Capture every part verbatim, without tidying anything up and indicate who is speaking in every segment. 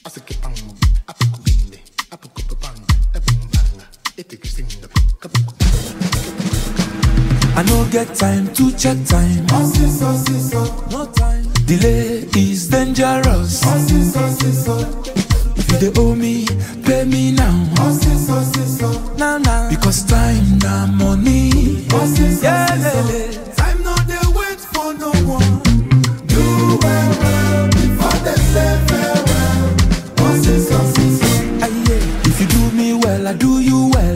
Speaker 1: I no get time to check time. No time. Delay is dangerous. If you dey owe me, pay me now. Now, now. Because time na money. Yeah, lele.
Speaker 2: Time no dey wait for no one. Do well, well before they say farewell.
Speaker 1: If you do me well, I do you well.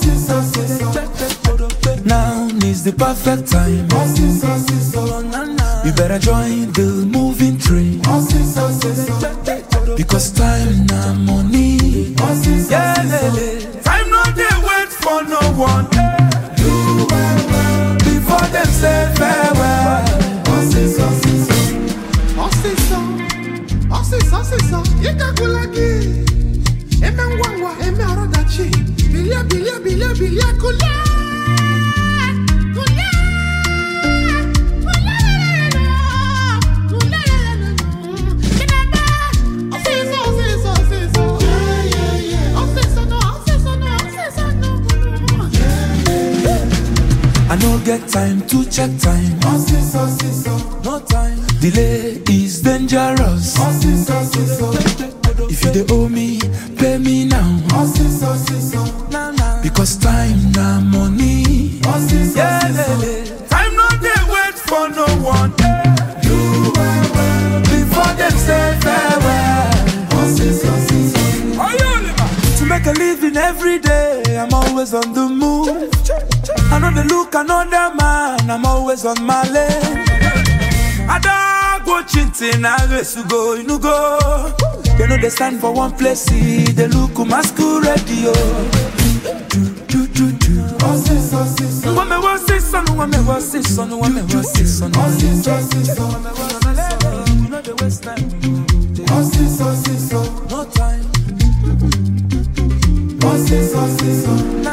Speaker 1: Now is the perfect time. You better join the moving train. Because time na money. Yeah, lele.
Speaker 2: Time no dey wait for no one. Do well, well before them say farewell. Osisa, osisa, osisa, yekakulagi. Eme ngwangwa, eme arodachi. Bilia, bilia, bilia, bilia, kula.
Speaker 1: I no get time to check time. No time. Delay is dangerous. If you dey owe me, pay me now. Because time na money. Yeah, lele.
Speaker 2: Time no dey wait for no one. Do well, well before them say farewell.
Speaker 1: To make a living every day, I'm always on the move. I know they look another man, I'm always on my lane. I don't go chinting, I race to go, you know go. They know they stand for one place, see, they look masquerade, yo. Do, do, do, do. When me was this son, when me was this son, when me was this son. You know the waste time. No time.